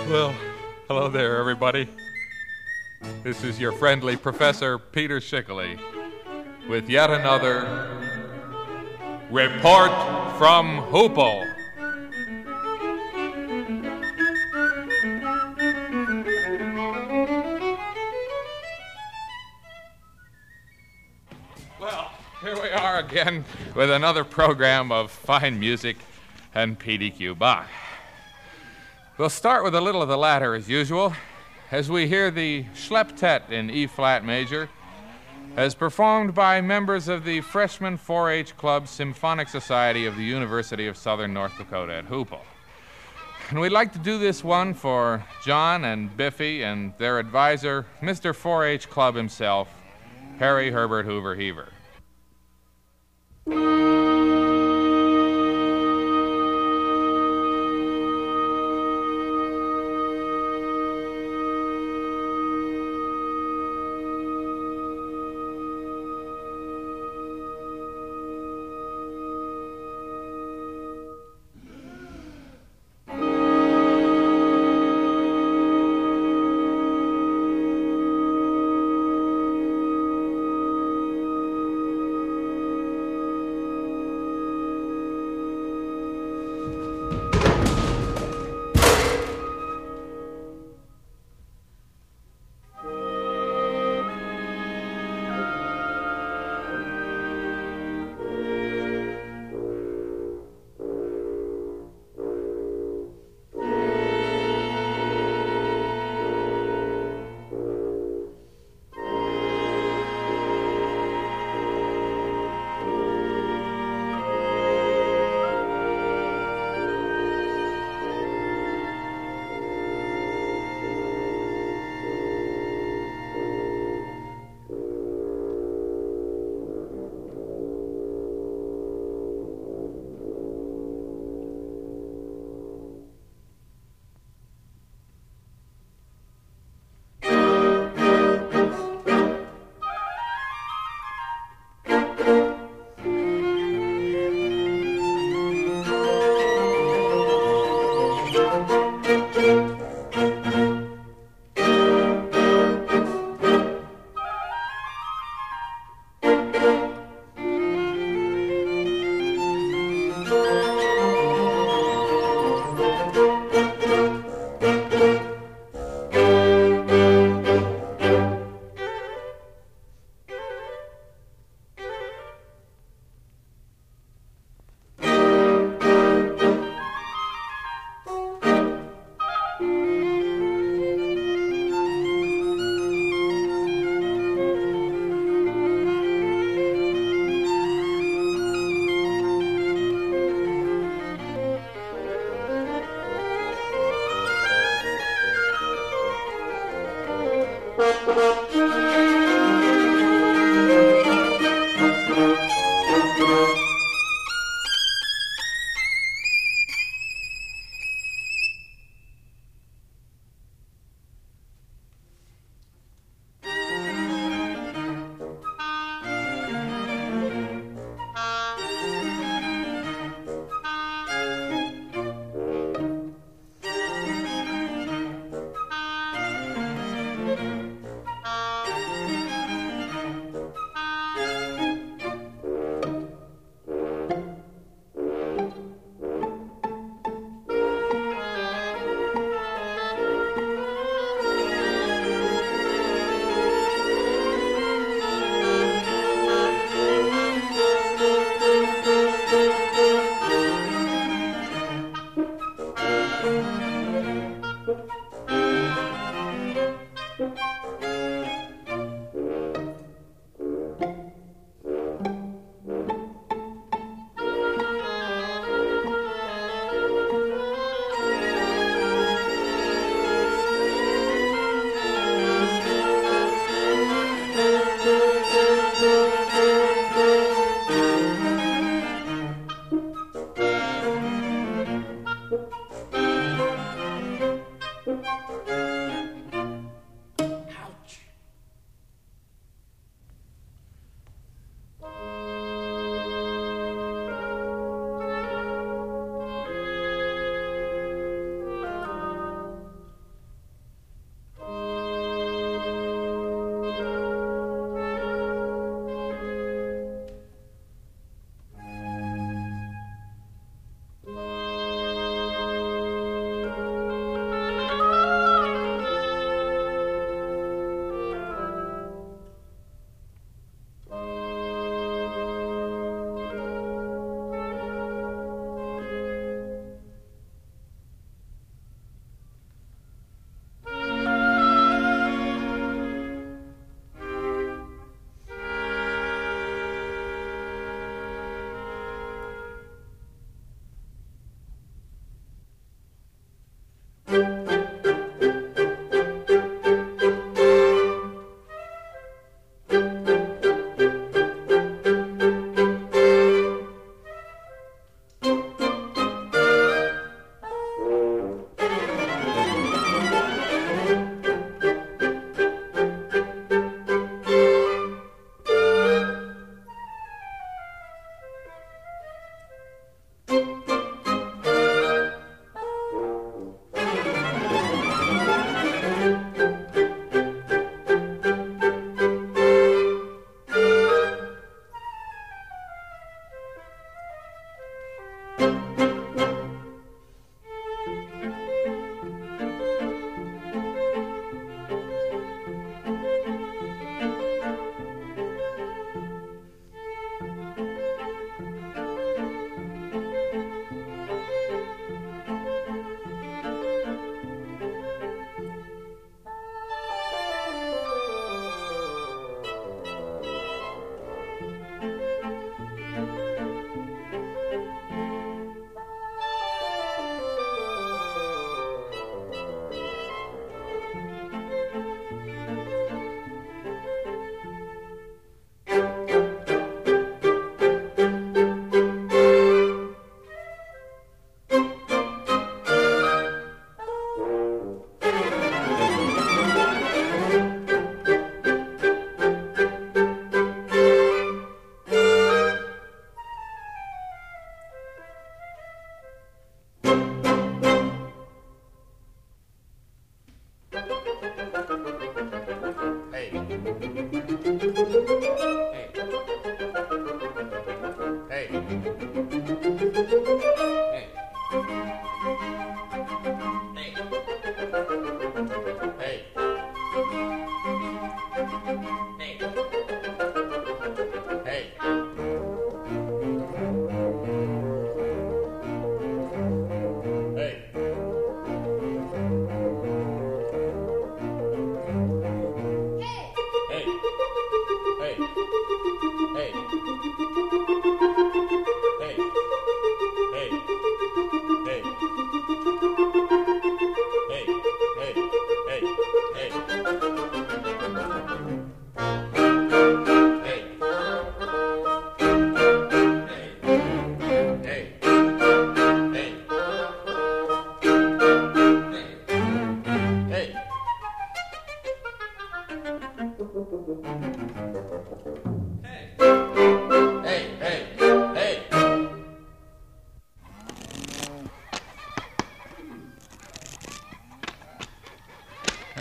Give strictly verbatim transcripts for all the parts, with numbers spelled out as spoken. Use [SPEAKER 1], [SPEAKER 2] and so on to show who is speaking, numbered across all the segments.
[SPEAKER 1] Well, hello there, everybody. This is your friendly Professor Peter Schickley with yet another report from Hoople. Well, here we are again with another program of fine music and P D Q Bach. We'll start with a little of the latter as usual, as we hear the Schlepptet in E-flat major, as performed by members of the Freshman four H Club Symphonic Society of the University of Southern North Dakota at Hoople. And we'd like to do this one for John and Biffy and their advisor, Mister four H Club himself, Harry Herbert Hoover Heaver.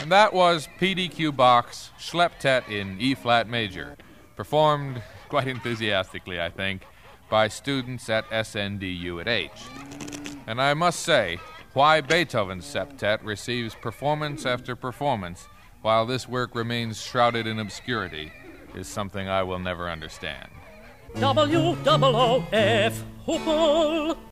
[SPEAKER 1] And that was P D Q Bach's Schlepptet in E-flat major, performed quite enthusiastically, I think, by students at S N D U at H. And I must say, why Beethoven's septet receives performance after performance while this work remains shrouded in obscurity is something I will never understand.
[SPEAKER 2] W O O F, Huppel.